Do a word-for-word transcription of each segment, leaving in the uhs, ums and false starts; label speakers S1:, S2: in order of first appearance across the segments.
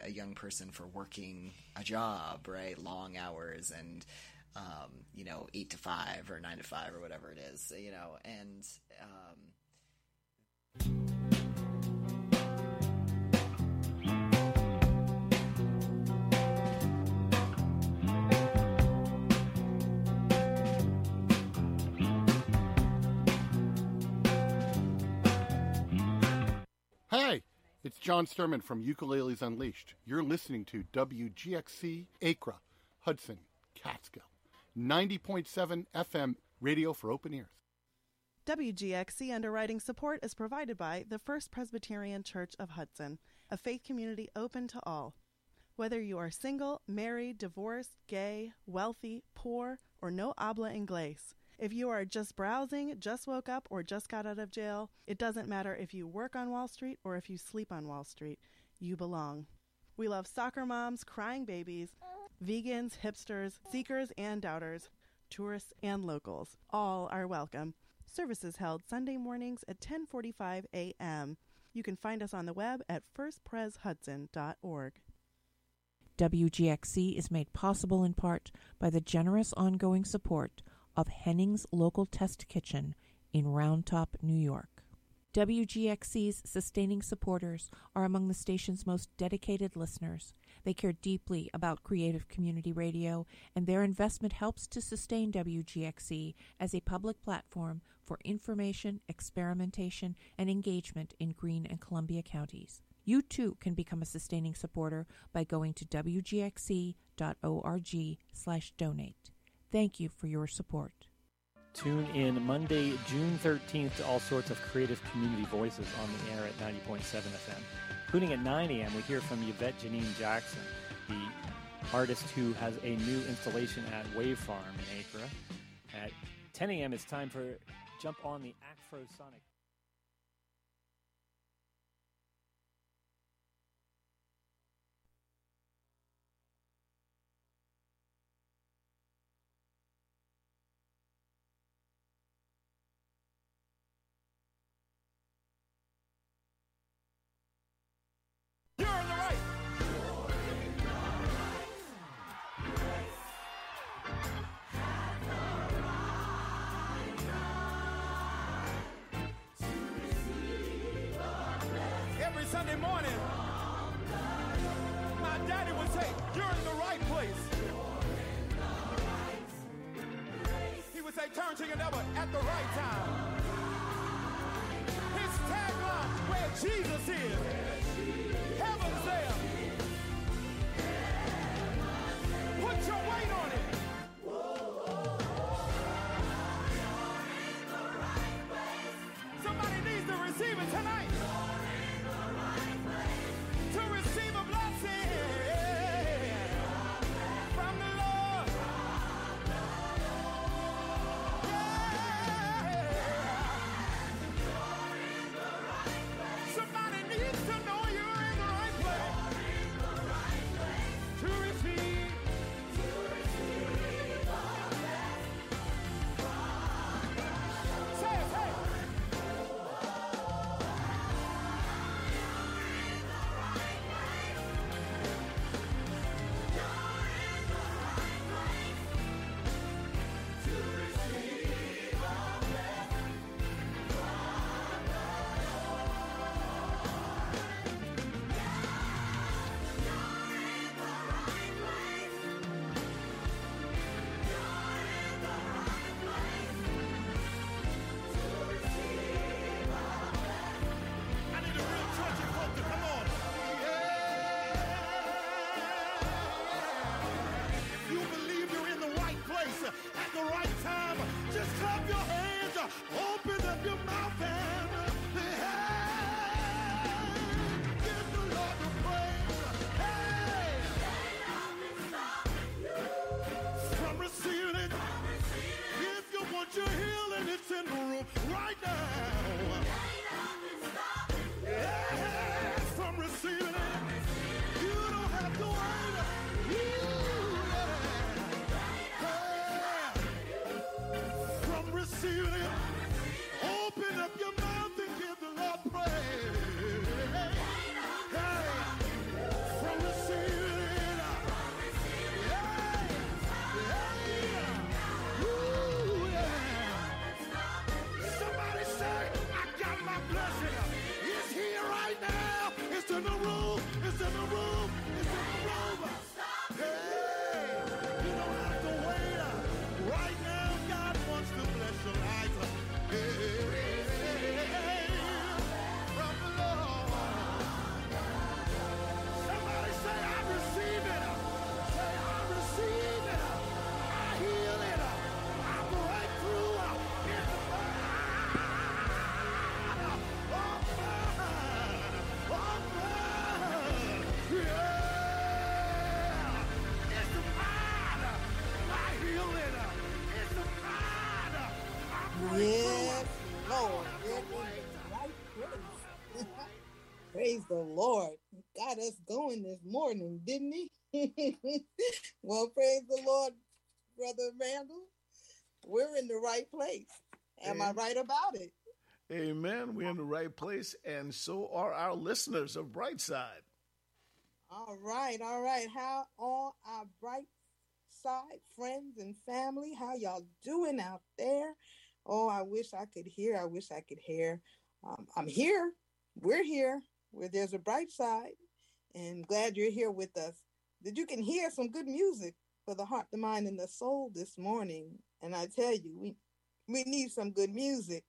S1: a young person for working a job, right? Long hours and, um, you know, eight to five or nine to five or whatever it is, you know, and, um,
S2: Hi, it's John Sturman from Ukuleles Unleashed. You're listening to W G X C Acra, Hudson, Catskill, ninety point seven F M radio for open ears.
S3: W G X C underwriting support is provided by the First Presbyterian Church of Hudson, a faith community open to all. Whether you are single, married, divorced, gay, wealthy, poor, or no habla inglés, if you are just browsing, just woke up, or just got out of jail, it doesn't matter if you work on Wall Street or if you sleep on Wall Street. You belong. We love soccer moms, crying babies, vegans, hipsters, seekers and doubters, tourists and locals. All are welcome. Services held Sunday mornings at ten forty-five a.m. You can find us on the web at first pres hudson dot org.
S4: W G X C is made possible in part by the generous ongoing support of Henning's Local Test Kitchen in Round Top, New York. W G X C's sustaining supporters are among the station's most dedicated listeners. They care deeply about creative community radio, and their investment helps to sustain W G X C as a public platform for information, experimentation, and engagement in Greene and Columbia counties. You too can become a sustaining supporter by going to w g x c dot org slash donate. Thank you for your support.
S5: Tune in Monday, June thirteenth to all sorts of creative community voices on the air at ninety point seven F M. Including at nine a.m., we hear from Yvette Janine Jackson, the artist who has a new installation at Wave Farm in Acra. At ten a.m., it's time for Jump on the Afrosonic.
S6: Sunday morning, my daddy would say, you're in the right place. He would say, turn to your neighbor at the right time. His tagline, where Jesus is, heaven's there. Put your weight on it. Somebody needs to receive it tonight. To receive a blessing from the Lord. Yeah. Somebody needs to know
S7: the Lord. He got us going this morning, didn't he? Well, praise the Lord, Brother Randall. We're in the right place. Am I right about it?
S6: Amen. We're in the right place, and so are our listeners of Brightside.
S7: All right, all right. How are our Bright Side friends and family? How y'all doing out there? Oh, I wish I could hear. I wish I could hear. Um, I'm here. We're here where there's a bright side, and glad you're here with us. That you can hear some good music for the heart, the mind, and the soul this morning. And I tell you, we we need some good music.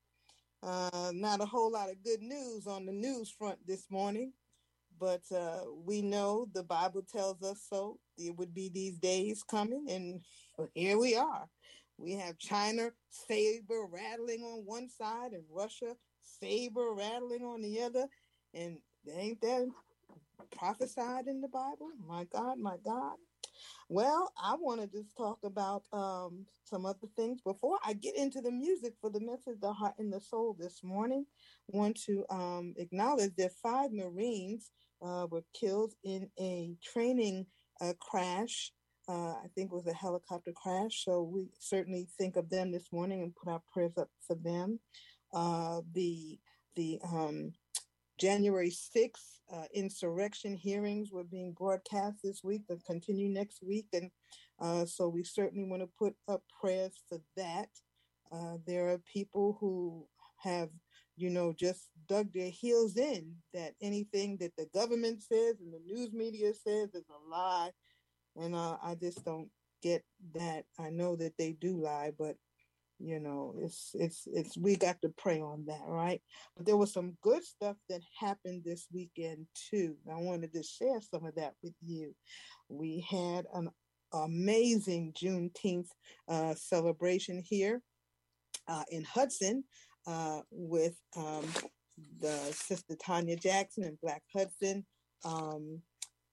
S7: Uh, not a whole lot of good news on the news front this morning, but uh, we know the Bible tells us so. There would be these days coming, and here we are. We have China saber rattling on one side and Russia saber rattling on the other. And ain't that prophesied in the Bible? My God, my God. Well, I want to just talk about um, some other things before I get into the music for the message, the heart and the soul this morning. I want to um, acknowledge that five Marines uh, were killed in a training uh, crash. Uh, I think it was a helicopter crash. So we certainly think of them this morning and put our prayers up for them. Uh, the the um, January sixth uh, insurrection hearings were being broadcast this week and continue next week. And uh, so we certainly want to put up prayers for that. Uh, there are people who have, you know, just dug their heels in that anything that the government says and the news media says is a lie. And uh, I just don't get that. I know that they do lie, but you know, it's, it's, it's, we got to pray on that, right? But there was some good stuff that happened this weekend too. I wanted to share some of that with you. We had an amazing Juneteenth uh, celebration here uh, in Hudson uh, with um, the Sister Tanya Jackson and Black Hudson, um,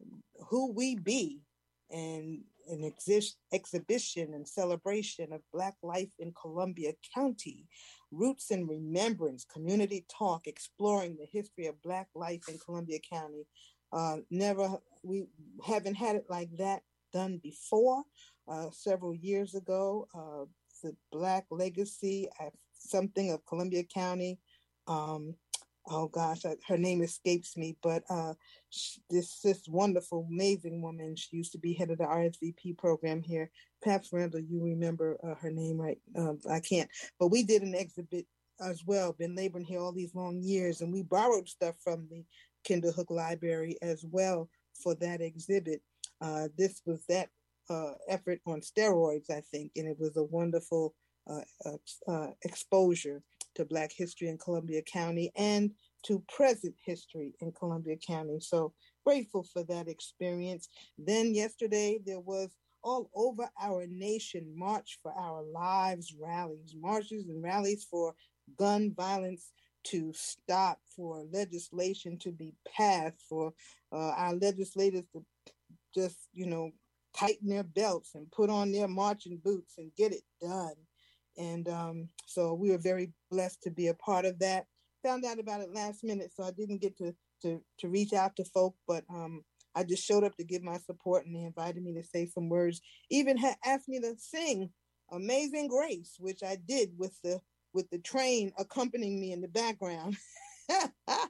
S7: Who We Be, and an exist, exhibition and celebration of Black life in Columbia County, Roots and Remembrance, community talk, exploring the history of Black life in Columbia County. Uh, never, we haven't had it like that done before. Uh, several years ago, uh, the Black Legacy, uh, something of Columbia County. Um, oh gosh, her name escapes me, but uh, she, this this wonderful, amazing woman. She used to be head of the R S V P program here. Perhaps Randall, you remember uh, her name, right? Uh, I can't. But we did an exhibit as well. Been laboring here all these long years, and we borrowed stuff from the Kinderhook Library as well for that exhibit. Uh, this was that uh, effort on steroids, I think, and it was a wonderful uh, uh, uh, exposure to Black history in Columbia County and to present history in Columbia County. So grateful for that experience. Then yesterday there was all over our nation March for Our Lives rallies, marches and rallies for gun violence to stop, for legislation to be passed, for uh, our legislators to just, you know, tighten their belts and put on their marching boots and get it done. And um, so we were very blessed to be a part of that. Found out about it last minute, so I didn't get to to, to reach out to folk, but um, I just showed up to give my support, and they invited me to say some words. Even had asked me to sing "Amazing Grace," which I did with the with the train accompanying me in the background. uh,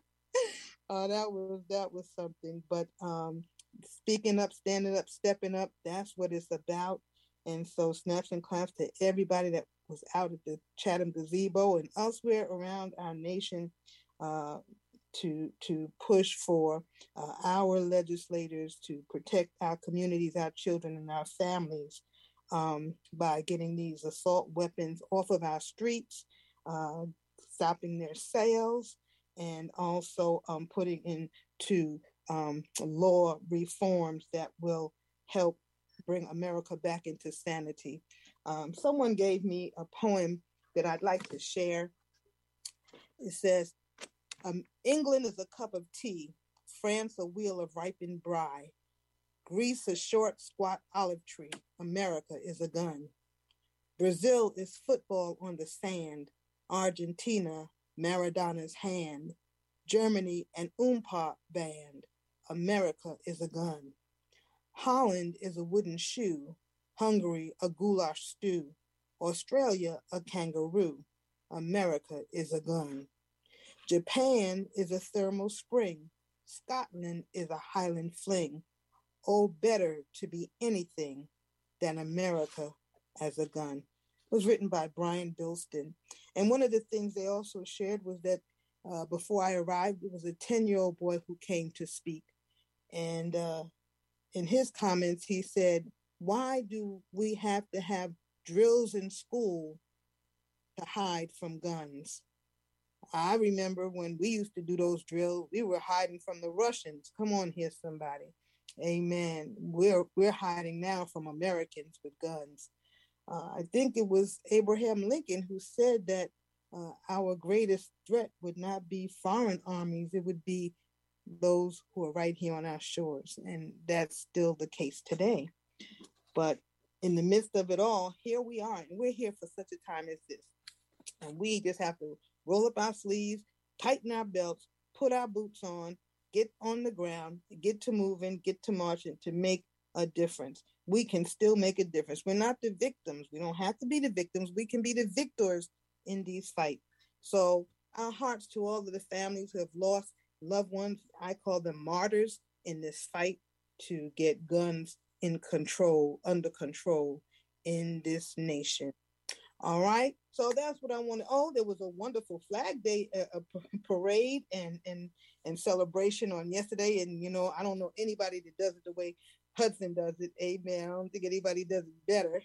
S7: that was that was something. But um, speaking up, standing up, stepping up, that's what it's about. And so snaps and claps to everybody that was out at the Chatham Gazebo and elsewhere around our nation uh, to to push for uh, our legislators to protect our communities, our children, and our families um, by getting these assault weapons off of our streets, uh, stopping their sales, and also um, putting into um, law reforms that will help bring America back into sanity. Um, someone gave me a poem that I'd like to share. It says, um, England is a cup of tea, France a wheel of ripened rye, Greece a short, squat olive tree, America is a gun. Brazil is football on the sand, Argentina, Maradona's hand. Germany, an oompa band. America is a gun. Holland is a wooden shoe. Hungary, a goulash stew. Australia, a kangaroo. America is a gun. Japan is a thermal spring. Scotland is a Highland fling. Oh, better to be anything than America as a gun. It was written by Brian Bilston. And one of the things they also shared was that uh, before I arrived, it was a ten-year-old boy who came to speak. And uh, in his comments, he said, why do we have to have drills in school to hide from guns? I remember when we used to do those drills, we were hiding from the Russians. Come on here, somebody. Amen. We're we're hiding now from Americans with guns. Uh, I think it was Abraham Lincoln who said that uh, our greatest threat would not be foreign armies. It would be those who are right here on our shores. And that's still the case today. But in the midst of it all, here we are. And we're here for such a time as this. And we just have to roll up our sleeves, tighten our belts, put our boots on, get on the ground, get to moving, get to marching to make a difference. We can still make a difference. We're not the victims. We don't have to be the victims. We can be the victors in these fights. So our hearts to all of the families who have lost loved ones. I call them martyrs in this fight to get guns in control, under control in this nation. All right. So that's what I wanted. Oh, there was a wonderful Flag Day uh, a parade and, and, and celebration on yesterday. And, you know, I don't know anybody that does it the way Hudson does it. Amen. I don't think anybody does it better.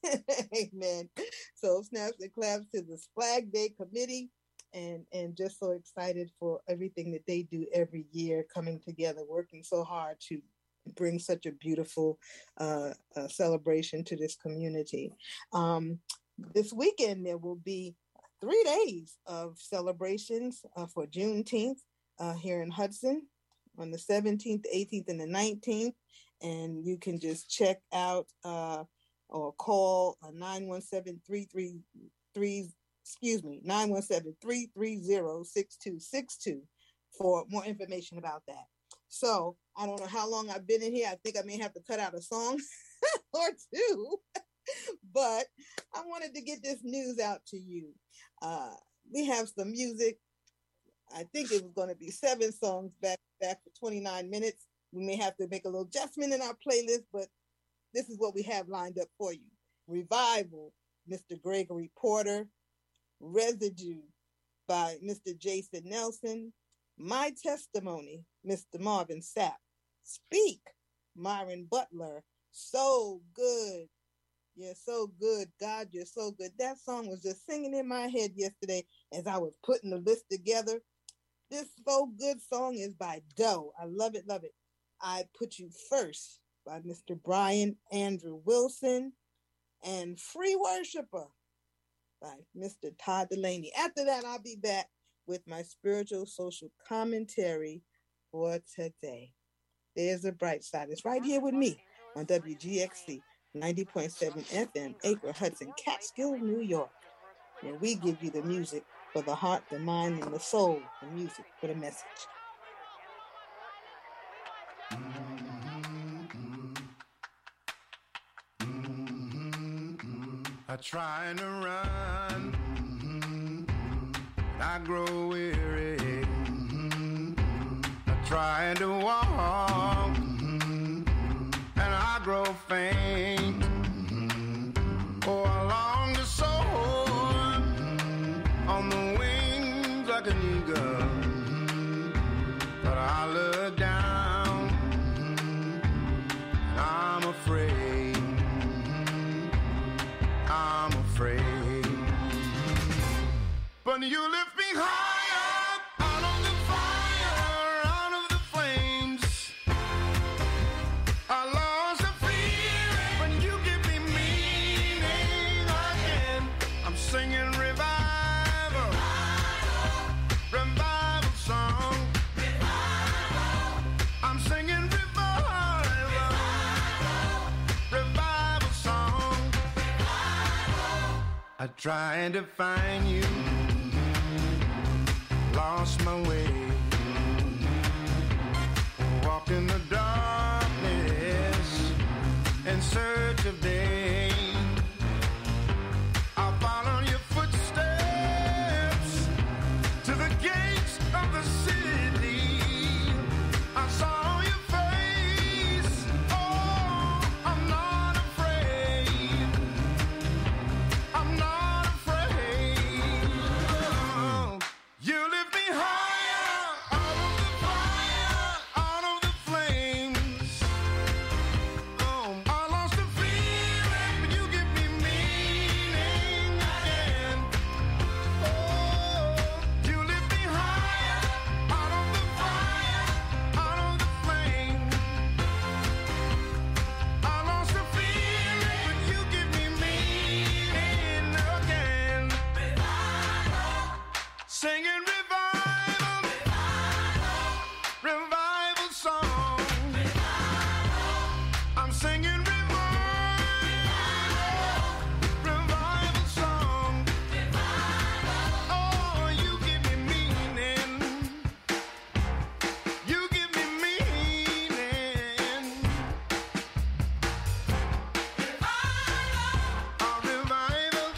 S7: Amen. So snaps and claps to the Flag Day committee and, and just so excited for everything that they do every year, coming together, working so hard to bring such a beautiful uh, uh, celebration to this community. Um, This weekend, there will be three days of celebrations uh, for Juneteenth uh, here in Hudson on the seventeenth, eighteenth, and the nineteenth. And you can just check out uh, or call a nine one seven, three three three, excuse me, nine one seven, three three zero, six two six two for more information about that. So I don't know how long I've been in here. I think I may have to cut out a song or two. But I wanted to get this news out to you. Uh, we have some music. I think it was going to be seven songs back back for twenty-nine minutes. We may have to make a little adjustment in our playlist, but this is what we have lined up for you. Revival, Mister Gregory Porter. Residue by Mister Jason Nelson. My Testimony, Mister Marvin Sapp. Speak, Myron Butler. So Good. You're so good. God, you're so good. That song was just singing in my head yesterday as I was putting the list together. This So Good song is by Doe. I love it, love it. I Put You First by Mister Brian Andrew Wilson. And Free Worshiper by Mister Todd Delaney. After that, I'll be back with my spiritual social commentary for today. There's a bright side. It's right here with me on W G X C. ninety point seven F M, Acre, Hudson, Catskill, New York, where we give you the music for the heart, the mind, and the soul, the music for the message.
S8: I try to run, I grow weary. I try to walk, and I grow faint. Oh, I long to soar on the wings like an eagle, but I look down, and I'm afraid, I'm afraid. But you lift me higher, out of the fire, out of the flames. I lost the feeling, but you give me meaning again. I'm singing revival, revival song. I'm singing revival, revival song. I tried to find you, lost my way. walk in the darkness in search of day. I'll follow your footsteps to the gates of the city. I saw your face. Oh, I'm not afraid. I'm not afraid. Oh, you lift me higher out of the fire, out of the flames. Oh, I lost the feeling, but you give me meaning again. Oh, you lift me higher out of the fire, out of the flame. I lost the feeling, but you give me meaning again. Singing revival, revival song. I'm singing revival, revival song. Oh, you give me meaning. You give me meaning. A revival.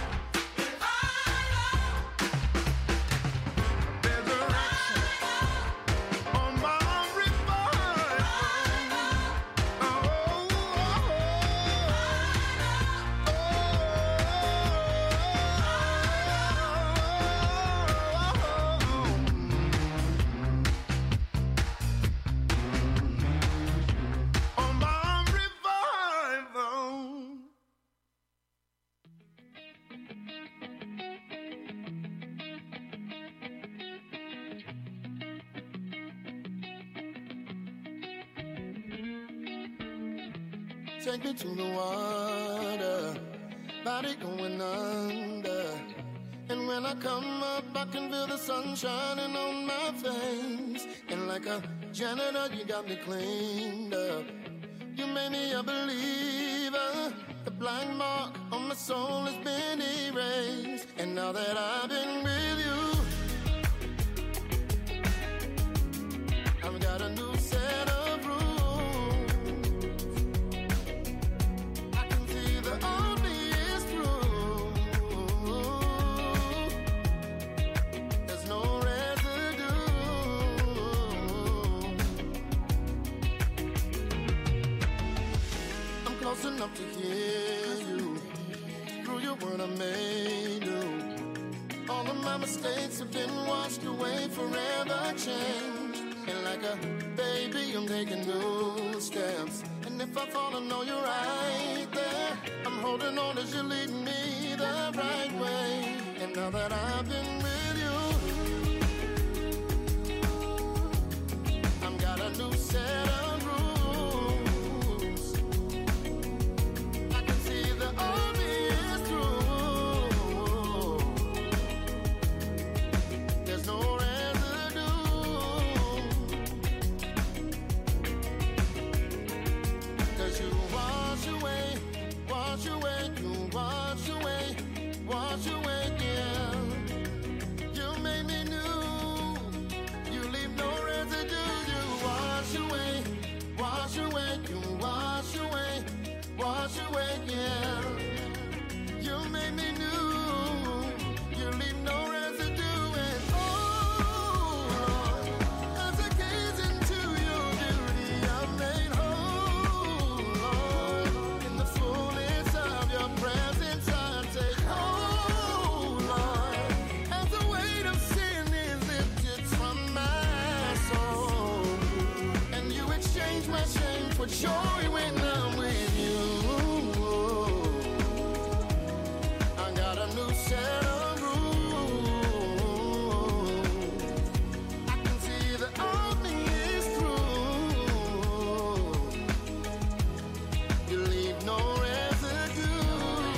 S8: Resurrection on my revival. Oh, oh, oh, on my revival. Take me to the water, body going under. And when I come up, I can feel the sun shining on my face. And like a janitor, you got me cleaned up. You made me a believer. The black mark on my soul has been erased. And now that I've been with you, I've got a new set of rules. I can see the only is through. There's no residue. I'm close enough to hear you. Through your word I made new. All of my mistakes have been washed away, forever changed. And like a baby, I'm taking new steps. And if I fall, I know you're right there. I'm holding on as you lead me the right way. And now that I've been with you, I've got a new set of rules. I can see the army is through. There's no residue. 'Cause you wash away, wash away, you wash away, wash away, yeah. You made me new. You leave no residue. You wash away, wash away, you wash away, wash away, yeah. You made me new. You leave no residue. And oh, Lord, as I gaze into your beauty, I'm made whole, Lord. In the fullness of your presence, I take hold, Lord. As the weight of sin is lifted from my soul, and you exchange my shame for joy when I'm with you. I got a new set of rules. I can see the opening is through. You leave no residue.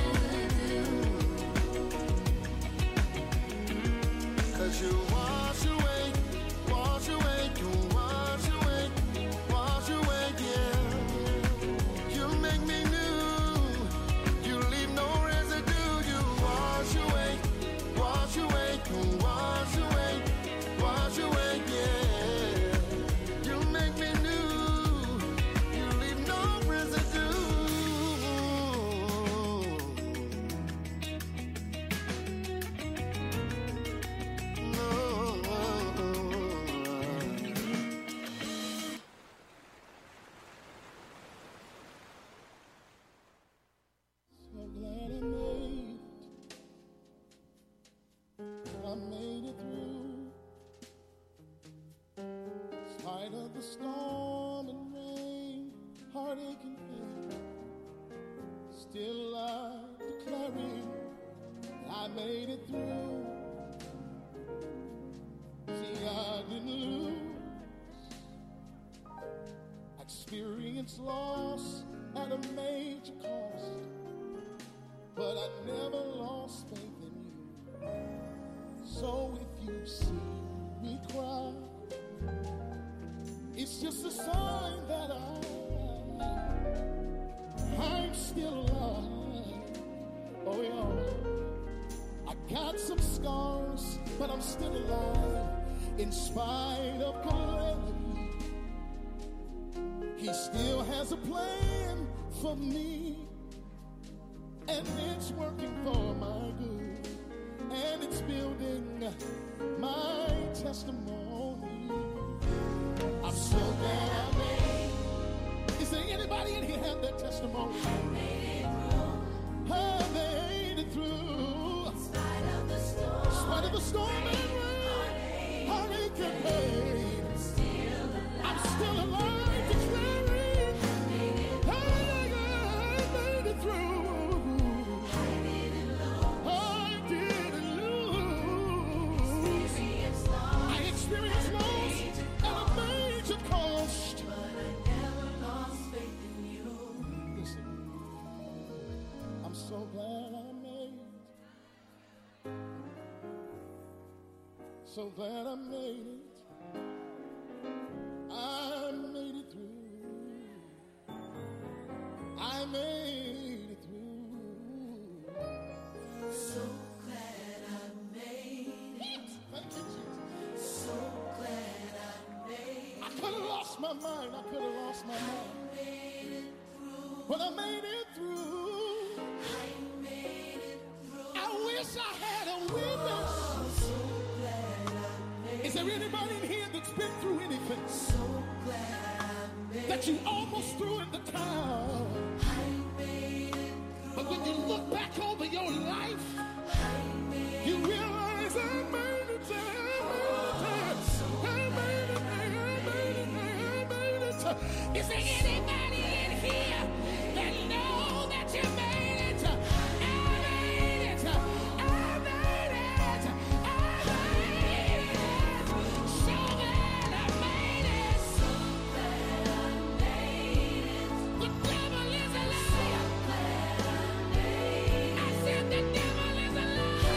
S8: 'Cause you wash away, wash away, you wash away, wash away, yeah. of the storm and rain, heartache and pain, still I'm declaring I made it through. See, I didn't lose. I experienced loss at a major cost, but I never lost faith in you. So if you see me cry, it's just a sign that I, I'm still alive. Oh yeah, I got some scars, but I'm still alive. In spite of calamity, He still has a plan for me, and it's working for my good, and it's building my testimony. I'm so glad I made. Is there anybody in here have that testimony? I made it through. I made it through. In spite of the storm. In spite of the storm and rain. Heartache and pain. I'm still alive. I'm still alive, declaring. I made it through. I made it through. I didn't lose. I didn't lose. I experienced loss at a major cost, but I never lost faith in you. Listen, I'm so glad I made it. So glad I made it. I made it through. I made it through. So glad I made it. Thank you, Jesus. So glad I made it. I could have lost my mind. I could have lost my mind. I made it through. But I made it through. I made it through. I wish I had a witness. So glad I made it. Is there anybody in here that's been through anything? So glad I made that you almost threw in the towel? I made it through. But when you look back over your life, I made it. You realize I made it. I made it. I made it. I made it. I made it. Is there anybody in here that know that you made it? I made it. I made it. I made it. So glad I made it. So glad I made it. The devil is a liar. So glad I made it. I said the devil is a liar.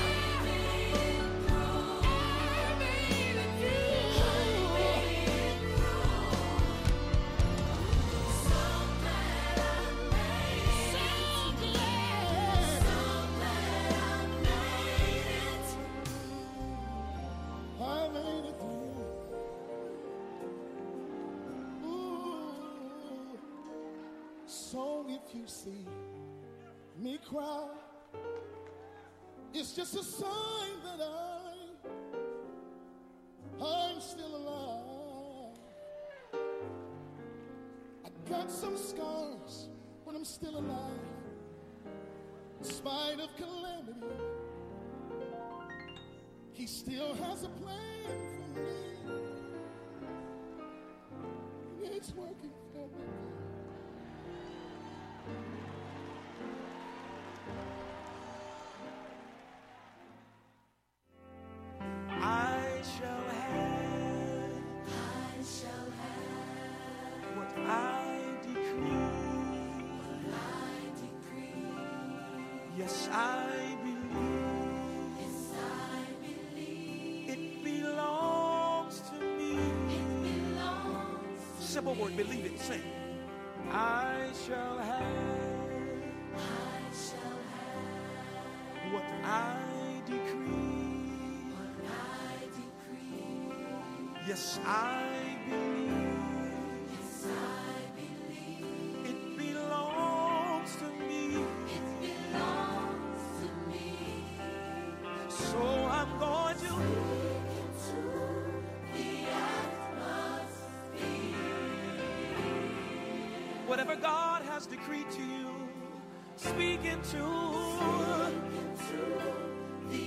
S8: I made it through. I made it through. So glad I made it. So glad. So glad I made it. I made it through. Ooh. So if you see me cry, it's just a sign that I, I'm still alive. I got some scars, but I'm still alive. In spite of calamity, He still has a plan for me. It's working for me.
S6: I shall have, I shall have what I decree, what I decree. Yes, I believe, yes, I believe. It belongs to me. It belongs to Simple word, believe it, sing. I shall have, I shall have what I decree. Yes, I believe. Yes, I believe. It belongs to me. It belongs to me. So I'm going to speak into the atmosphere. Whatever God has decreed to you, speak into, speak into the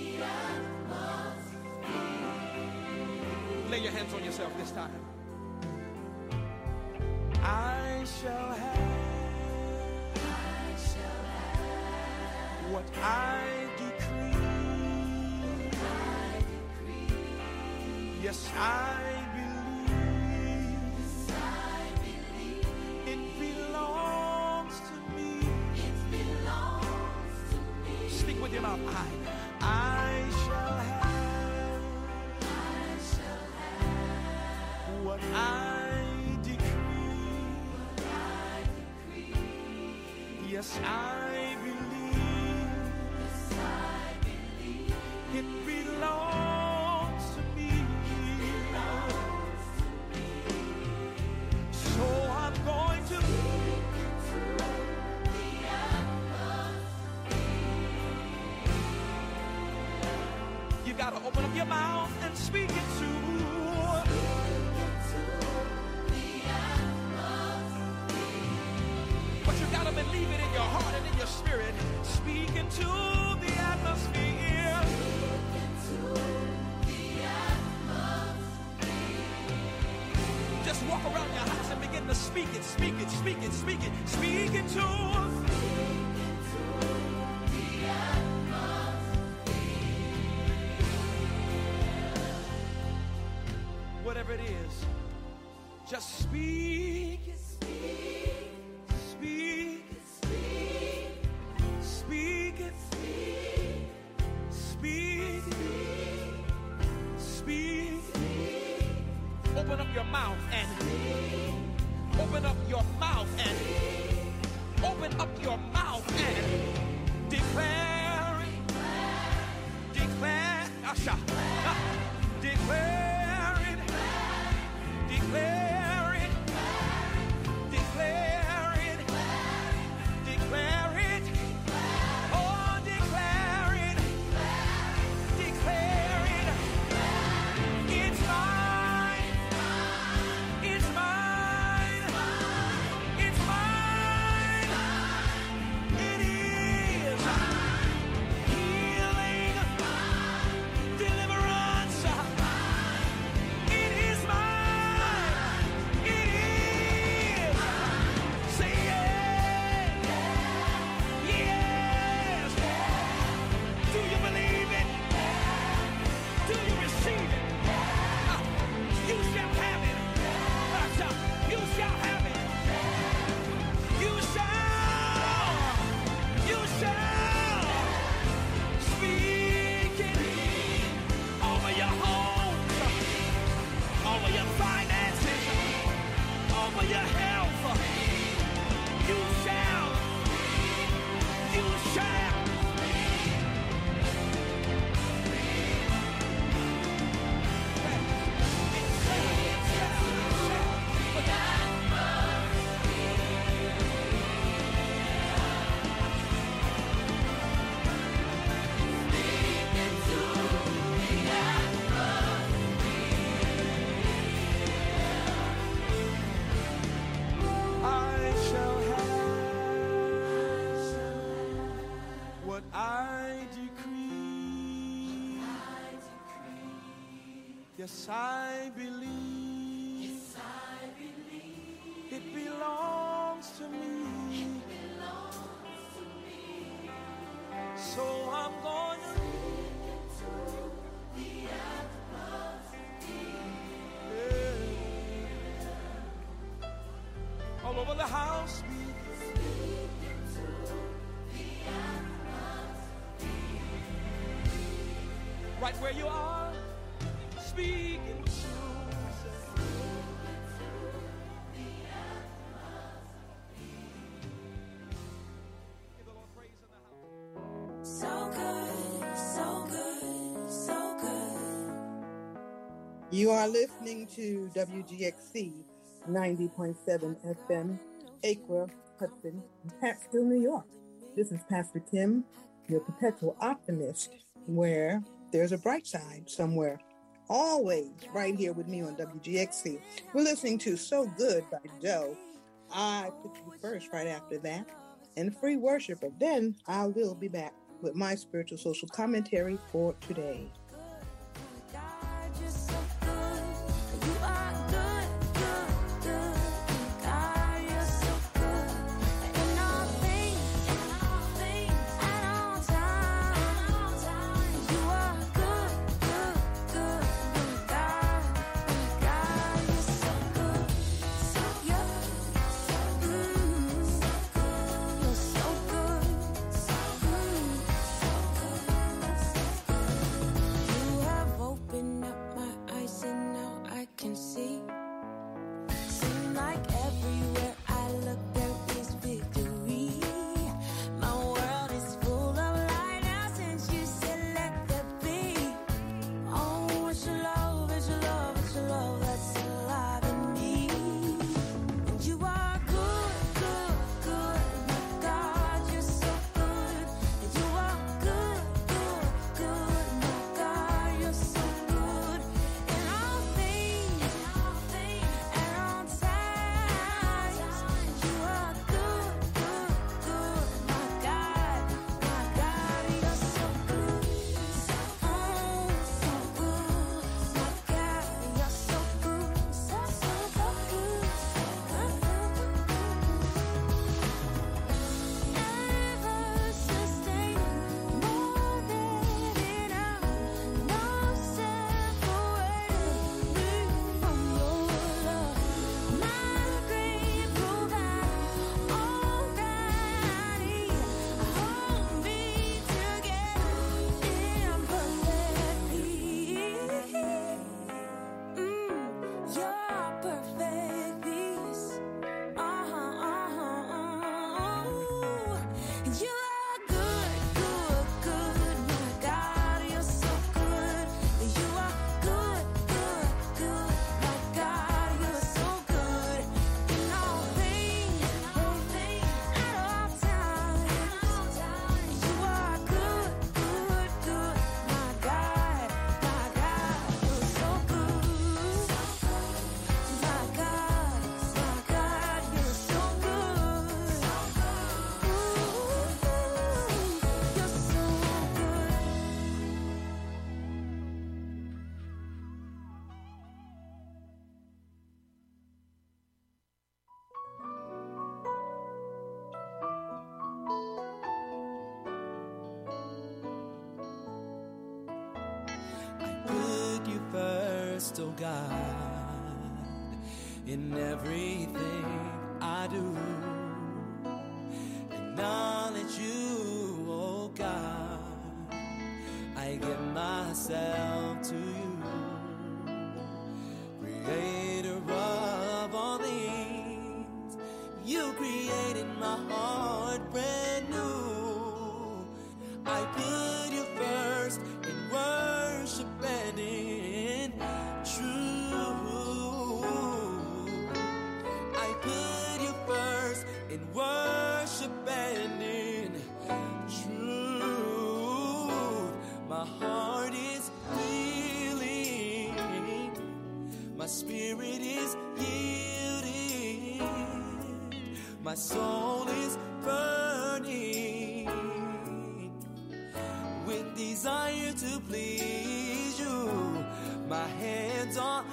S6: atmosphere. Lay your hands on yourself this time. I shall have,
S9: I shall have
S6: what I decree,
S9: I decree.
S6: yes, I believe,
S9: Yes, I believe
S6: it belongs to me.
S9: it belongs to me.
S6: Speak with your mouth. I, I shall have
S9: I shall have
S6: what I decree.
S9: what I decree.
S6: Yes, I believe
S9: Yes, I believe
S6: it belongs to me.
S9: belongs to me.
S6: So I'm going to
S9: The atmosphere.
S6: you gotta open up your mouth and speak it to. But you gotta believe it in your heart and in your spirit. Speak into the atmosphere. Just walk around your house and begin to speak it, speak it, speak it, speak it, speak into. Whatever it is, just speak it, speak it, speak it, speak it, speak it, speak it. Open up your mouth and open up your mouth and open up your mouth and declare it, declare, Asha, ah, declare it, declare it, declare it, declare it, oh, declare it, declare it. It's mine, it's mine, it's mine, it is healing, deliverance, it is mine, it is. Say yes, yes. Do you believe it? Do you receive it? Ah, you shall have it. Ah, you shall have it. You shall, you shall speak it over your home, over your finances, over your health. You shall, you shall. I shall have what I decree. Yes, I believe it belongs to me. So I'm going to yeah. All over the house. Right where you are, speak into. Give the Lord praise in the house.
S9: So good, so good, so good.
S7: You are listening to W G X C ninety point seven F M, Acra, Hudson, Pattsville, New York. This is Pastor Tim, your perpetual optimist, where there's a bright side somewhere. Always right here with me on W G X C. We're listening to So Good by Joe. I put you first right after that. And Free Worshiper. Then I will be back with my spiritual social commentary for today.
S9: God, you're so good. You are good, good, good. God.
S6: trust, oh God, in everything I do. Acknowledge you, oh God. I give myself to you, creator of all things. You created my heart brand new. I put you first in worship and in truth. I put you first in worship and in truth. My heart is feeling, my spirit is yielding, my soul is burning with desire to please you. My hands are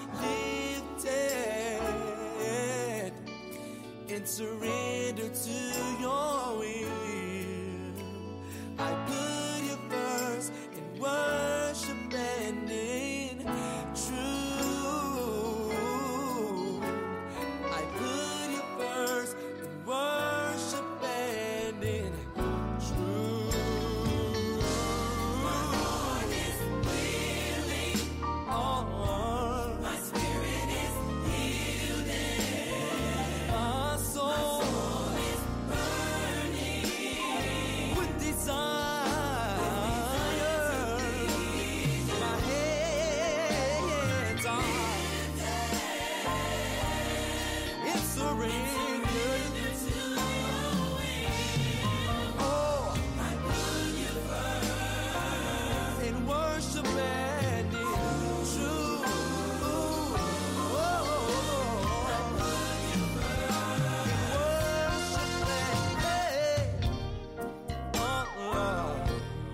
S6: lifted in surrender to your will. I put you first in worship and in truth. I put you first in worship and in truth. My heart is willing, oh, my spirit is yielding, my soul, is burning with desire. My hands are in surrender. Oh, I put you first in worship and in truth. Oh, I put you first in worship and oh, Lord.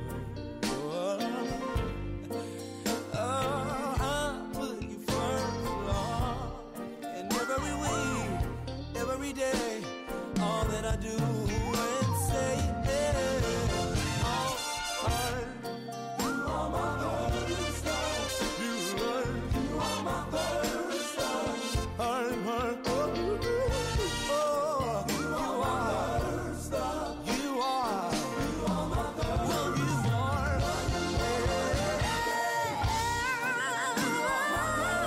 S6: Oh, I put you first, Lord, in every way, every day, all that I do and say. Yeah. Oh, I, you are my first love. You are, you are my first love. I'm, I'm, oh, oh, you are my first love. You are, you are my first love. You are, you are my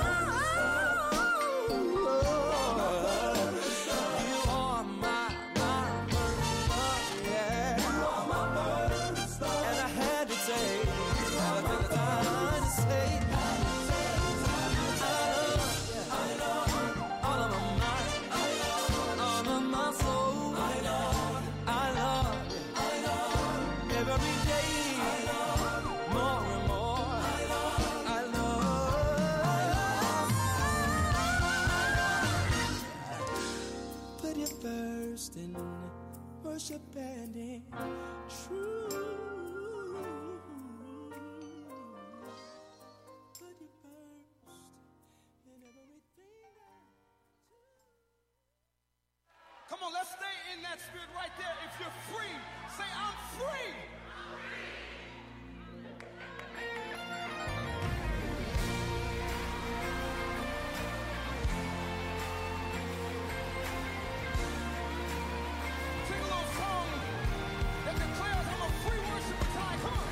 S6: first love. You are my, my first love, yeah. You are my first love. And I had to say, all I think I had to say, I love you. All of my mind, all of my soul, I love you. Every day, more and more, I love. Put you first in worship and in truth. Put you first in everything I do.
S10: Come on, let's stay in that spirit right there. If you're free, say, I'm free. Sing a little song that declares I'm a free worshiper tonight. Come on.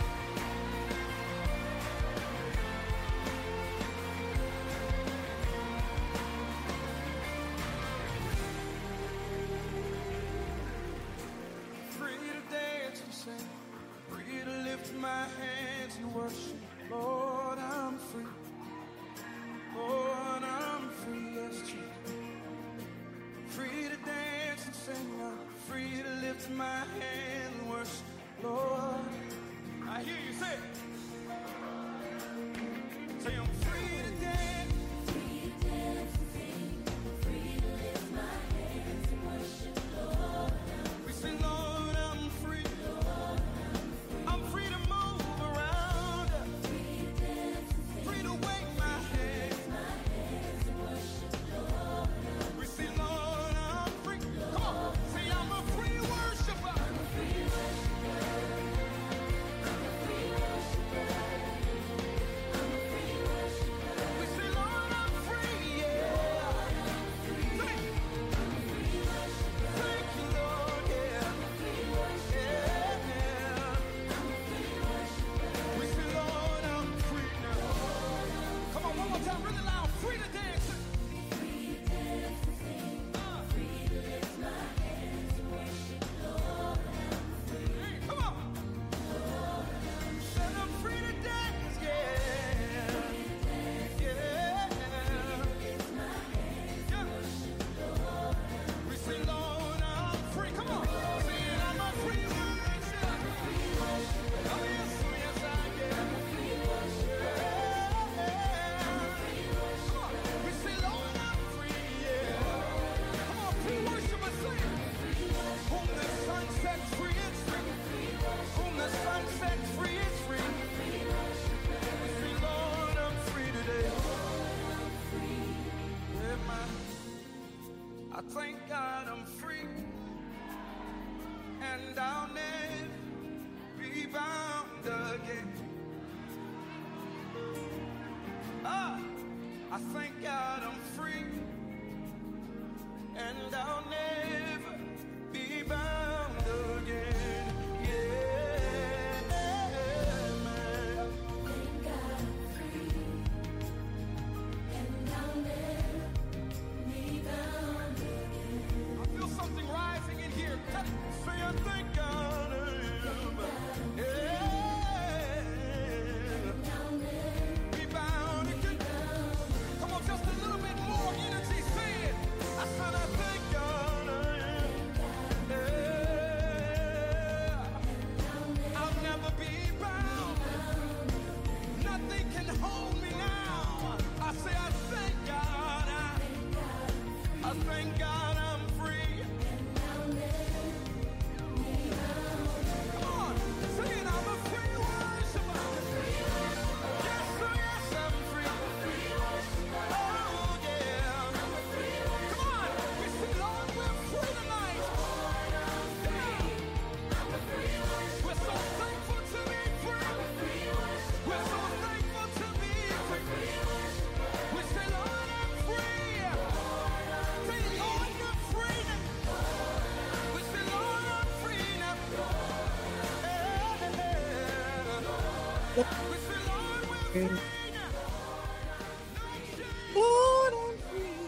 S10: Free to dance and sing, free to lift my hands and worship. Lord, I'm free. Lord, I'm free, yes, Jesus. Free to dance and sing, I'm free to lift my hands and worship. Lord, I hear you say it. Say I'm free to dance.
S9: Free to dance and sing, free to lift my hands and worship, Lord.
S10: We say, Lord, I'm free. I'm free to move around.
S9: Free to dance and sing,
S10: Free to wave my hands.
S9: my hands and worship, Lord.
S10: We say, Lord, I'm free. Come on, say I'm a free worshiper.
S9: I'm a free worshiper. I'm a free worshiper.
S10: I'll never be bound again. Ah, I thank God I'm free, and I'll never be bound again. Yeah, man.
S9: Thank God I'm free, and I'll never be bound again.
S10: I feel something rising in here. Say I thank God I am. Yeah. Be bound again. Come on, just a little bit more energy. Say it. I said I thank God I am. Yeah. I'll never be bound. Nothing can hold me now. I say I thank God I, I thank God I'm free. Come on, sing it. I'm a free worshiper. Yes, sir, yes, I'm free. Oh, yeah. Come on, we say, Lord, we're free tonight. Yeah. We're so thankful to be free. We're so thankful to be free. We say, Lord, I'm free. Say, Lord, you're free now. We say, Lord, I'm free now. Yeah. We say, Lord, we're free now.
S7: Lord, I'm free.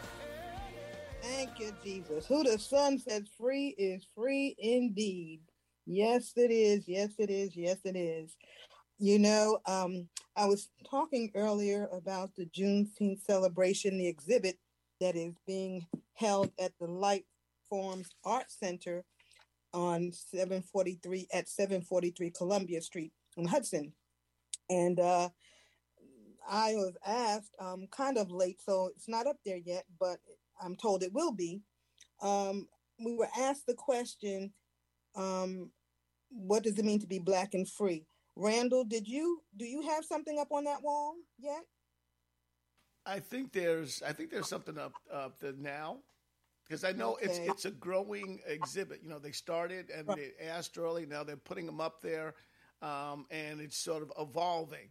S7: Thank you, Jesus. Who the Son sets free is free indeed. Yes, it is. Yes, it is. Yes, it is. You know, um, I was talking earlier about the Juneteenth celebration, the exhibit that is being held at the Light Forms Art Center on seven forty-three at seven forty-three Columbia Street in Hudson. And uh, I was asked, um, kind of late, so it's not up there yet, but I'm told it will be. Um, we were asked the question, um, what does it mean to be Black and free? Randall, did you do you have something up on that wall yet?
S11: I think there's I think there's something up up there now, because I know it's
S7: Okay.
S11: it's a growing exhibit. You know, they started and
S7: Right.
S11: they asked early. Now they're putting them up there, um, and it's sort of evolving.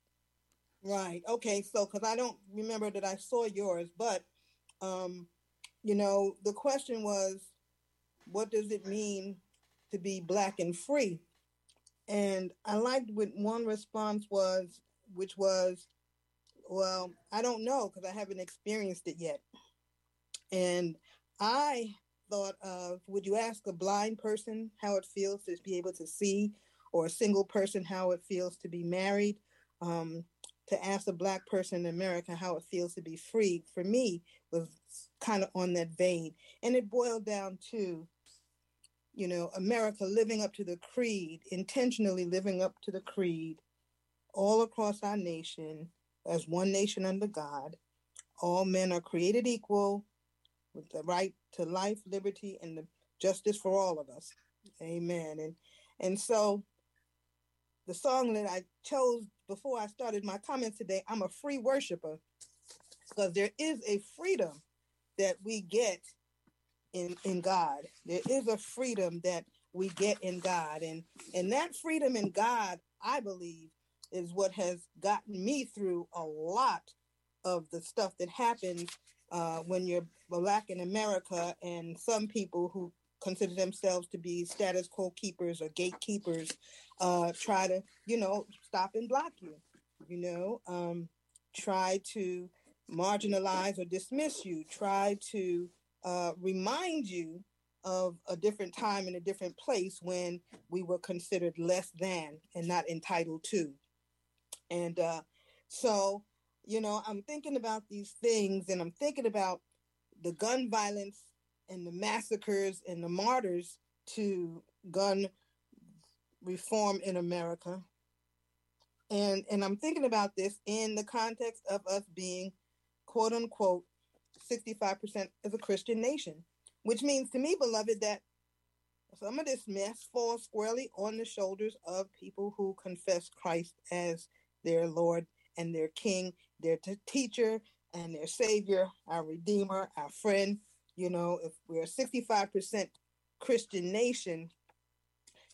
S7: Right. Okay. So, because I don't remember that I saw yours, but, um, you know, the question was, what does it mean to be Black and free? And I liked what one response was, which was, well, I don't know because I haven't experienced it yet. And I thought of, would you ask a blind person how it feels to be able to see, or a single person how it feels to be married? Um, to ask a Black person in America how it feels to be free, for me, was kind of on that vein. And it boiled down to, you know, America living up to the creed, intentionally living up to the creed all across our nation as one nation under God. All men are created equal with the right to life, liberty, and the justice for all of us. Amen. And and so the song that I chose before I started my comments today, I'm a free worshiper, because there is a freedom that we get in, in God. There is a freedom that we get in God. And, and that freedom in God, I believe, is what has gotten me through a lot of the stuff that happens uh, when you're Black in America, and some people who consider themselves to be status quo keepers or gatekeepers uh, try to, you know, stop and block you, you know, um, try to marginalize or dismiss you, try to uh, remind you of a different time and a different place when we were considered less than and not entitled to. And uh, so, you know, I'm thinking about these things, and I'm thinking about the gun violence and the massacres and the martyrs to gun reform in America. And, and I'm thinking about this in the context of us being, quote unquote, sixty-five percent of a Christian nation, which means to me, beloved, that some of this mess falls squarely on the shoulders of people who confess Christ as their Lord and their King, their t- teacher and their Savior, our Redeemer, our friend. You know, if we're a sixty-five percent Christian nation,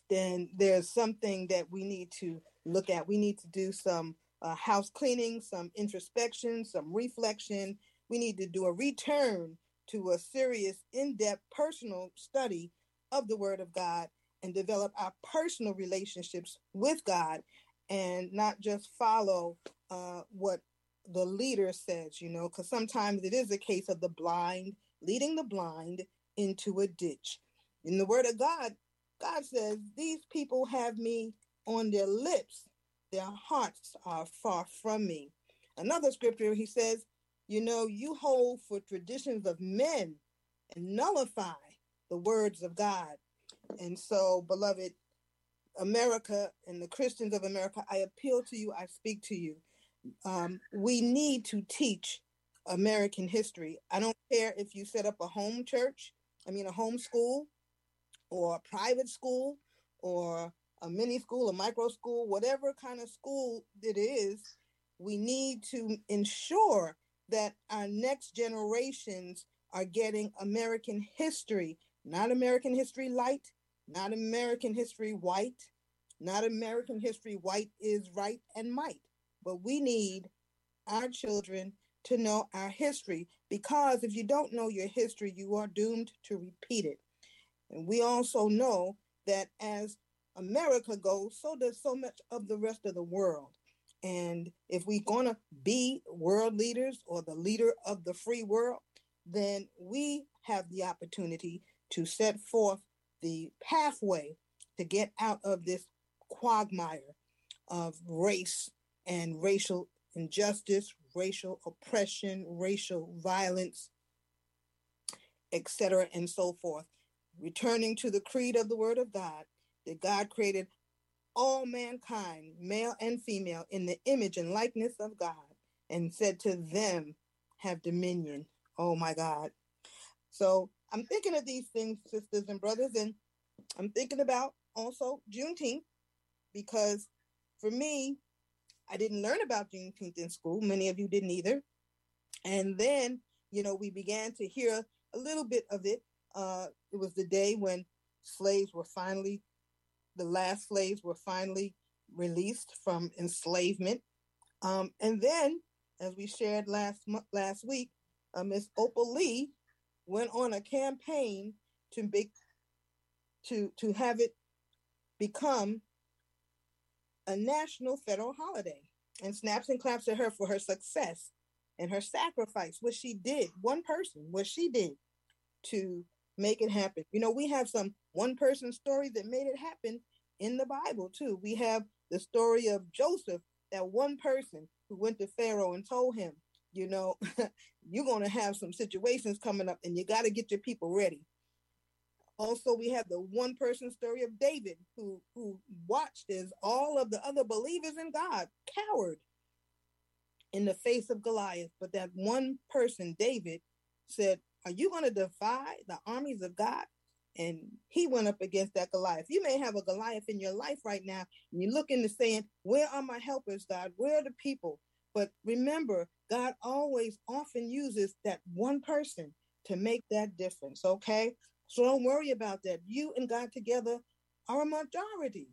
S7: then there's something that we need to look at. We need to do some uh, house cleaning, some introspection, some reflection. We need to do a return to a serious, in-depth personal study of the Word of God and develop our personal relationships with God and not just follow uh, what the leader says, you know, because sometimes it is a case of the blind leading the blind into a ditch. In the Word of God, God says, these people have me on their lips. Their hearts are far from me. Another scripture, he says, you know, you hold for traditions of men and nullify the words of God. And so, beloved, America and the Christians of America, I appeal to you, I speak to you. Um, we need to teach American history. I don't care if you set up a home church, I mean a home school, or a private school, or a mini school, a micro school, whatever kind of school it is. We need to ensure that our next generations are getting American history, not American history light, not American history white, not American history white is right and might. But we need our children to know our history, because if you don't know your history, you are doomed to repeat it. And we also know that as America goes, so does so much of the rest of the world. And if we're going to be world leaders or the leader of the free world, then we have the opportunity to set forth the pathway to get out of this quagmire of race and racial injustice, racial oppression, racial violence, et cetera, and so forth. Returning to the creed of the Word of God, that God created all mankind, male and female, in the image and likeness of God, and said to them, have dominion. Oh my God. So I'm thinking of these things, sisters and brothers, and I'm thinking about also Juneteenth, because for me, I didn't learn about Juneteenth in school. Many of you didn't either. And then, you know, we began to hear a little bit of it. Uh, it was the day when slaves were finally, the last slaves were finally released from enslavement. Um, and then, as we shared last mo- last week, uh, Miss Opal Lee went on a campaign to make to to have it become a national federal holiday. And snaps and claps at her for her success and her sacrifice, what she did, one person, what she did to make it happen. You know, we have some one-person stories that made it happen in the Bible, too. We have the story of Joseph, that one person who went to Pharaoh and told him, you know, you're going to have some situations coming up and you got to get your people ready. Also, we have the one-person story of David, who, who watched as all of the other believers in God cowered in the face of Goliath. But that one person, David, said, are you going to defy the armies of God? And he went up against that Goliath. You may have a Goliath in your life right now, and you're looking to saying, where are my helpers, God? Where are the people? But remember, God always often uses that one person to make that difference, okay? So don't worry about that. You and God together are a majority,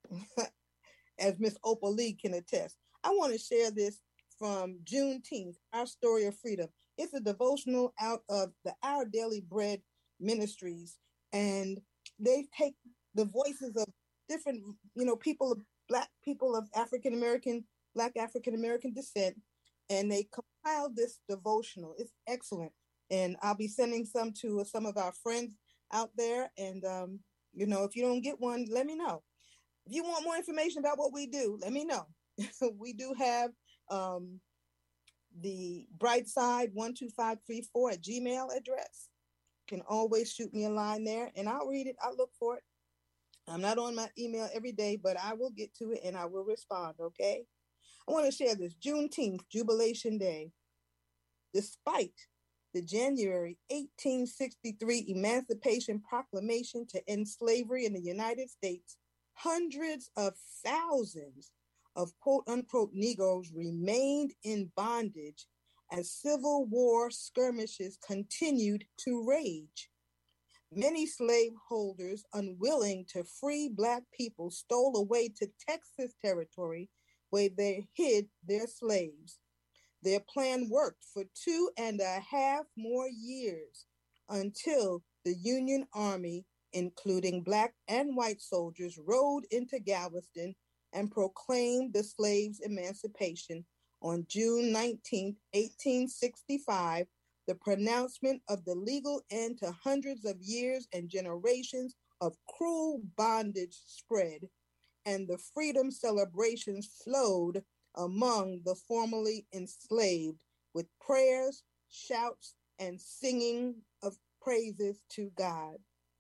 S7: as Miss Opal Lee can attest. I want to share this from Juneteenth, Our Story of Freedom. It's a devotional out of the Our Daily Bread Ministries, and they take the voices of different, you know, people of Black people of African American, Black African American descent, and they compiled this devotional. It's excellent, and I'll be sending some to some of our friends out there. And um, you know, if you don't get one, let me know. If you want more information about what we do, let me know. We do have um, the Brightside one two five three four at Gmail address. You can always shoot me a line there, and I'll read it. I'll look for it. I'm not on my email every day, but I will get to it and I will respond, okay? I want to share this. Juneteenth, Jubilation Day. Despite the January eighteen sixty-three Emancipation Proclamation to end slavery in the United States, hundreds of thousands of quote-unquote Negroes remained in bondage as Civil War skirmishes continued to rage. Many slaveholders, unwilling to free Black people, stole away to Texas territory where they hid their slaves. Their plan worked for two and a half more years until the Union Army, including Black and white soldiers, rode into Galveston and proclaimed the slaves' emancipation on June nineteenth, eighteen sixty-five. The pronouncement of the legal end to hundreds of years and generations of cruel bondage spread, and the freedom celebrations flowed among the formerly enslaved with prayers, shouts, and singing of praises to God.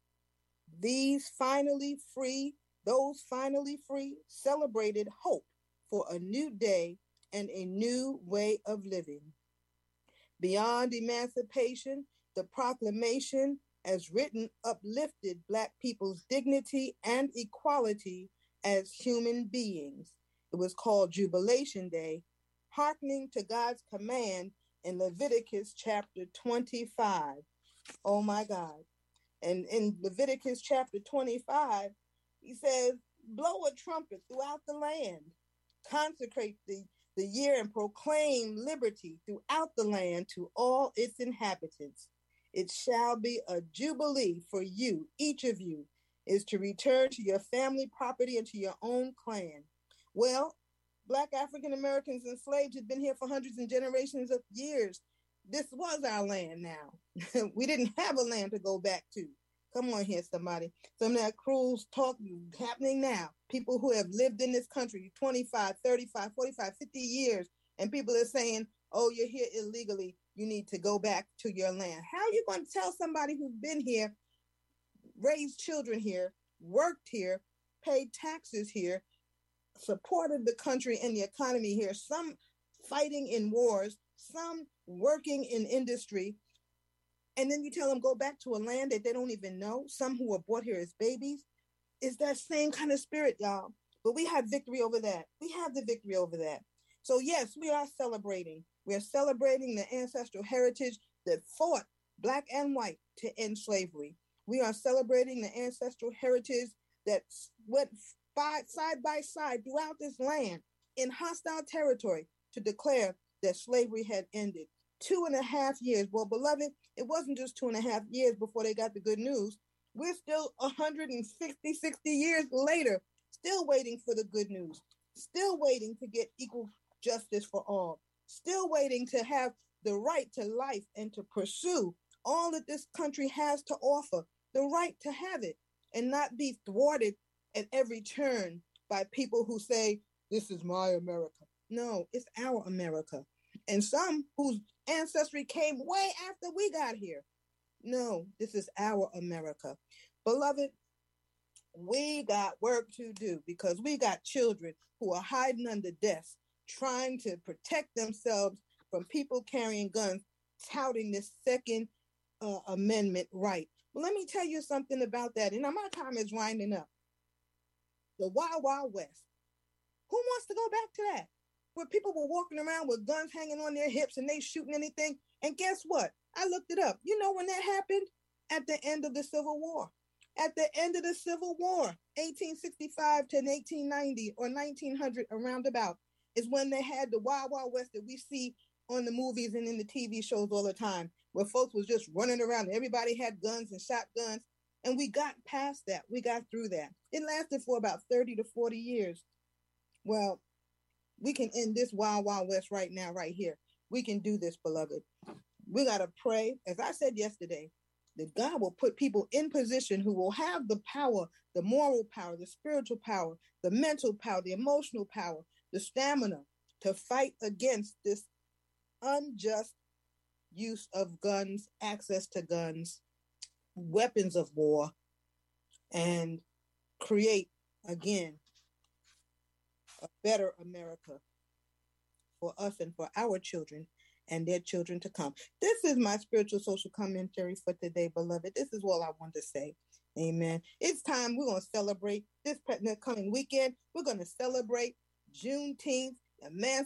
S7: These finally free, those finally free, celebrated hope for a new day and a new way of living. Beyond emancipation, the proclamation, as written, uplifted Black people's dignity and equality as human beings. It was called Jubilation Day, hearkening to God's command in Leviticus chapter twenty-five. Oh my God. And in Leviticus chapter twenty-five, he says, blow a trumpet throughout the land, consecrate the the year and proclaim liberty throughout the land to all its inhabitants. It shall be a jubilee for you, each of you, is to return to your family property and to your own clan. Well, Black African Americans enslaved had been here for hundreds and generations of years. This was our land now. We didn't have a land to go back to. Come on here, somebody. Some of that cruel talk happening now. People who have lived in this country twenty-five, thirty-five, forty-five, fifty years, and people are saying, oh, you're here illegally. You need to go back to your land. How are you going to tell somebody who's been here, raised children here, worked here, paid taxes here, supported the country and the economy here, some fighting in wars, some working in industry, and then you tell them go back to a land that they don't even know, some who were brought here as babies? It's that same kind of spirit, y'all. But we have victory over that. We have the victory over that. So yes, we are celebrating. We are celebrating the ancestral heritage that fought, Black and white, to end slavery. We are celebrating the ancestral heritage that went by, side by side throughout this land in hostile territory to declare that slavery had ended. Two and a half years. Well, beloved, it wasn't just two and a half years before they got the good news. We're still one hundred sixty, sixty years later, still waiting for the good news, still waiting to get equal justice for all, still waiting to have the right to life and to pursue all that this country has to offer, the right to have it and not be thwarted at every turn by people who say, this is my America. No, it's our America. And some whose ancestry came way after we got here. No, this is our America. Beloved, we got work to do because we got children who are hiding under desks, trying to protect themselves from people carrying guns, touting this Second uh, Amendment right. Well, let me tell you something about that. And now my time is winding up. The Wild Wild West. Who wants to go back to that? Where people were walking around with guns hanging on their hips and they shooting anything. And guess what? I looked it up. You know when that happened? At the end of the Civil War. At the end of the Civil War, eighteen sixty-five to eighteen ninety or nineteen hundred around about, is when they had the Wild Wild West that we see on the movies and in the T V shows all the time, where folks was just running around. Everybody had guns and shotguns. And we got past that. We got through that. It lasted for about thirty to forty years. Well, we can end this Wild Wild West right now, right here. We can do this, beloved. We got to pray, as I said yesterday, that God will put people in position who will have the power, the moral power, the spiritual power, the mental power, the emotional power, the stamina to fight against this unjust use of guns, access to guns, weapons of war, and create, again, a better America for us and for our children and their children to come. This is my spiritual social commentary for today, beloved. This is all I want to say. Amen. It's time. We're going to celebrate this coming weekend. We're going to celebrate Juneteenth,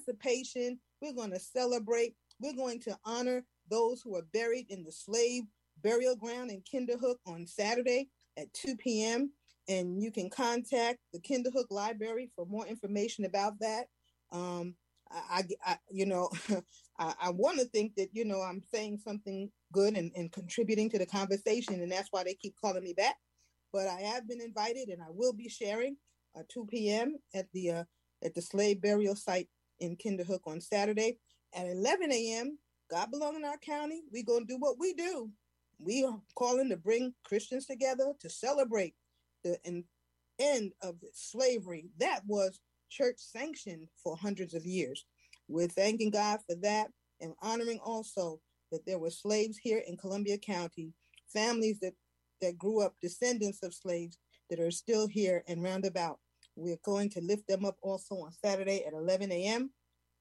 S7: emancipation. We're going to celebrate. We're going to honor those who are buried in the slave burial ground in Kinderhook on Saturday at two p.m. And you can contact the Kinderhook Library for more information about that. Um, I, I, I, you know, I, I want to think that, you know, I'm saying something good and, and contributing to the conversation, and that's why they keep calling me back. But I have been invited, and I will be sharing at two p.m. at the uh, at the slave burial site in Kinderhook on Saturday. At eleven a.m., God belong in our county, we're going to do what we do. We are calling to bring Christians together to celebrate the en- end of slavery that was church sanctioned for hundreds of years. We're thanking God for that and honoring also that there were slaves here in Columbia County, families that, that grew up, descendants of slaves that are still here and roundabout. We're going to lift them up also on Saturday at eleven a.m.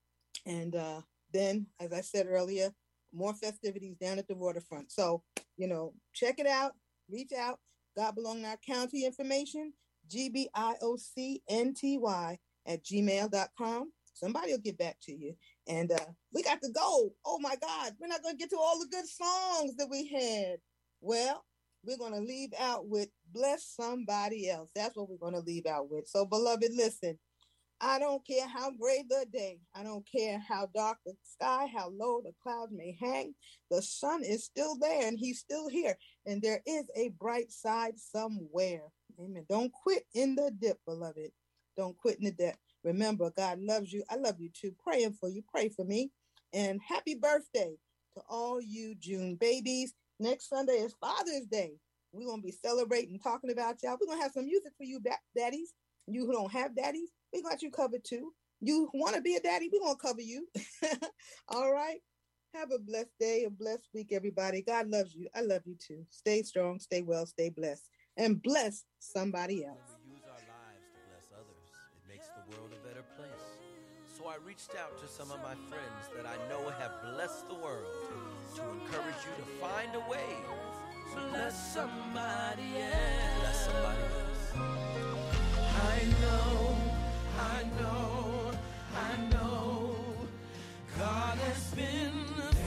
S7: And uh, then, as I said earlier, more festivities down at the waterfront. So, you know, check it out, reach out. God belong in our county information, G B I O C N T Y at gmail dot com. Somebody will get back to you. And uh, we got to go. Oh my God, we're not going to get to all the good songs that we had. Well, we're going to leave out with Bless Somebody Else. That's what we're going to leave out with. So, beloved, listen, I don't care how gray the day. I don't care how dark the sky, how low the clouds may hang. The sun is still there and he's still here. And there is a bright side somewhere. Amen. Don't quit in the dip, beloved. Don't quit in the dip. Remember, God loves you. I love you too. Praying for you. Pray for me. And happy birthday to all you June babies. Next Sunday is Father's Day. We're going to be celebrating, talking about y'all. We're going to have some music for you, daddies. You who don't have daddies, we got you covered too. You want to be a daddy, we're going to cover you. All right? Have a blessed day, a blessed week, everybody. God loves you. I love you too. Stay strong, stay well, stay blessed. And bless somebody else.
S12: We use our lives to bless others. It makes the world a better place. So I reached out to some of my friends that I know have blessed the world to encourage you to find a way. Bless somebody else. Bless somebody else.
S10: I know, I know, I know God has been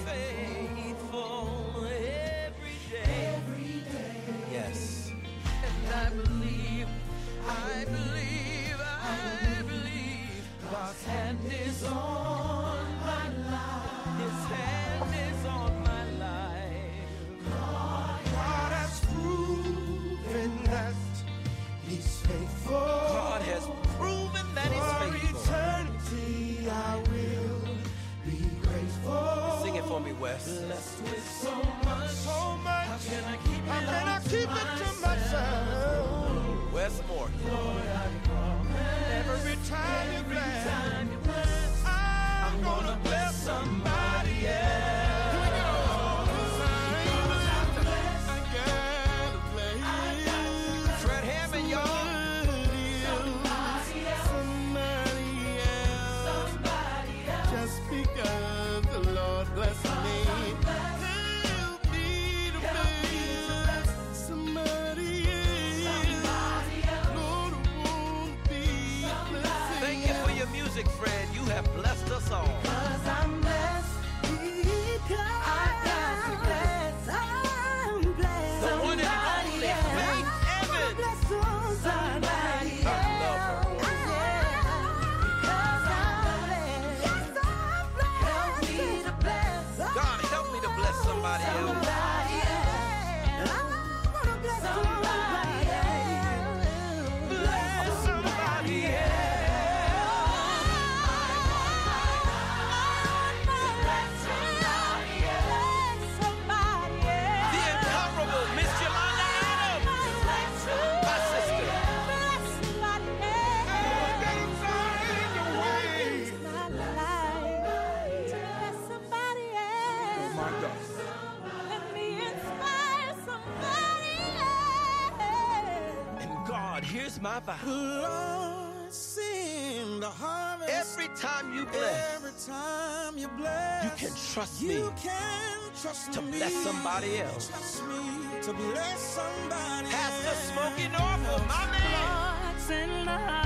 S10: faithful every day. Every day.
S12: Yes.
S10: And I believe, I believe, I believe God's hand is on my life. His hand is on my life. God, God has proven that He's faithful.
S12: God has proven that He's faithful.
S10: For eternity, I will be grateful.
S12: Sing it for me, Wes.
S10: Blessed with so much, so much. How can I keep it, How can I keep it to myself?
S12: Wes Morgan.
S10: Lord, I promise. Every time you bless, I'm gonna bless somebody else.
S12: Music, Fred, you have blessed us all.
S10: Cause I'm blessed. Because I got to bless. I'm blessed.
S12: The one and only Faith Evans.
S10: Bless somebody else. Because I'm blessed. Yes, I'm blessed. Help me to bless.
S12: God, help me to bless somebody else.
S10: Somebody else. I want to bless somebody else. Bless somebody else.
S12: Here's my vow.
S10: Lord, sing the harvest.
S12: Every time you bless,
S10: every time you bless,
S12: you can trust me.
S10: You can trust
S12: to
S10: me
S12: bless somebody else.
S10: Trust me to bless somebody
S12: Pastor
S10: else.
S12: Smokey Norfolk, my man.
S10: Lord, send the